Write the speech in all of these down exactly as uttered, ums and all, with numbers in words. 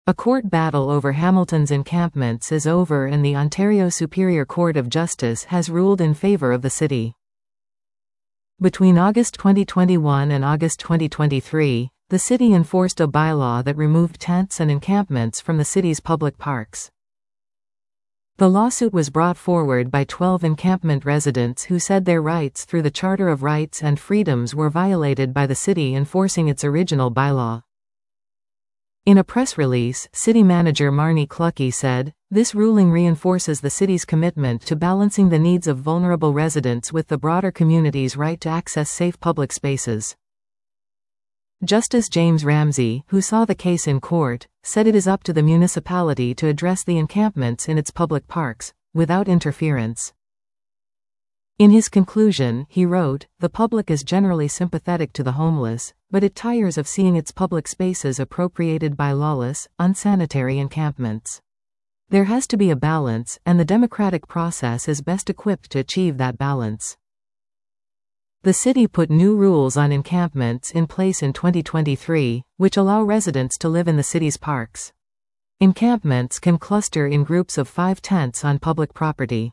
A court battle over Hamilton's encampments is over and the Ontario Superior Court of Justice has ruled in favour of the city. Between August twenty twenty-one and August twenty twenty-three, the city enforced a bylaw that removed tents and encampments from the city's public parks. The lawsuit was brought forward by twelve encampment residents who said their rights through the Charter of Rights and Freedoms were violated by the city enforcing its original bylaw. In a press release, City Manager Marnie Cluckey said, "This ruling reinforces the city's commitment to balancing the needs of vulnerable residents with the broader community's right to access safe public spaces." Justice James Ramsey, who saw the case in court, said it is up to the municipality to address the encampments in its public parks, without interference. In his conclusion, he wrote, "The public is generally sympathetic to the homeless, but it tires of seeing its public spaces appropriated by lawless, unsanitary encampments. There has to be a balance, and the democratic process is best equipped to achieve that balance." The city put new rules on encampments in place in twenty twenty-three, which allow residents to live in the city's parks. Encampments can cluster in groups of five tents on public property.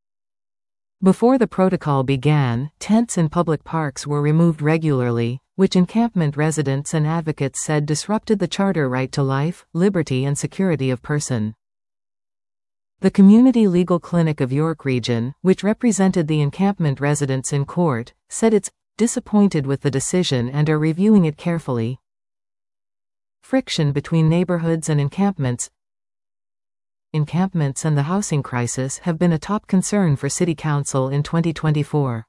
Before the protocol began, tents in public parks were removed regularly, which encampment residents and advocates said disrupted the charter right to life, liberty and security of person. The Community Legal Clinic of York Region, which represented the encampment residents in court, said it's disappointed with the decision and are reviewing it carefully. Friction between neighborhoods and encampments. Encampments and the housing crisis have been a top concern for City Council in twenty twenty-four.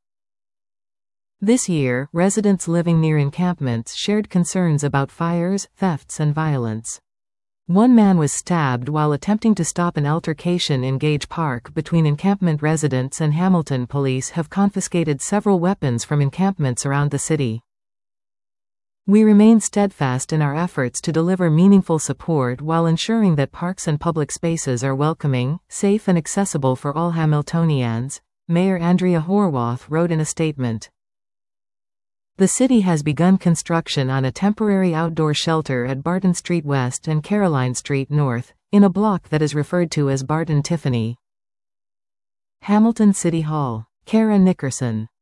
This year, residents living near encampments shared concerns about fires, thefts and violence. One man was stabbed while attempting to stop an altercation in Gage Park between encampment residents, and Hamilton police have confiscated several weapons from encampments around the city. We remain steadfast in our efforts to deliver meaningful support while ensuring that parks and public spaces are welcoming, safe and accessible for all Hamiltonians, Mayor Andrea Horwath wrote in a statement. The city has begun construction on a temporary outdoor shelter at Barton Street West and Caroline Street North, in a block that is referred to as Barton Tiffany. Hamilton City Hall. Kara Nickerson.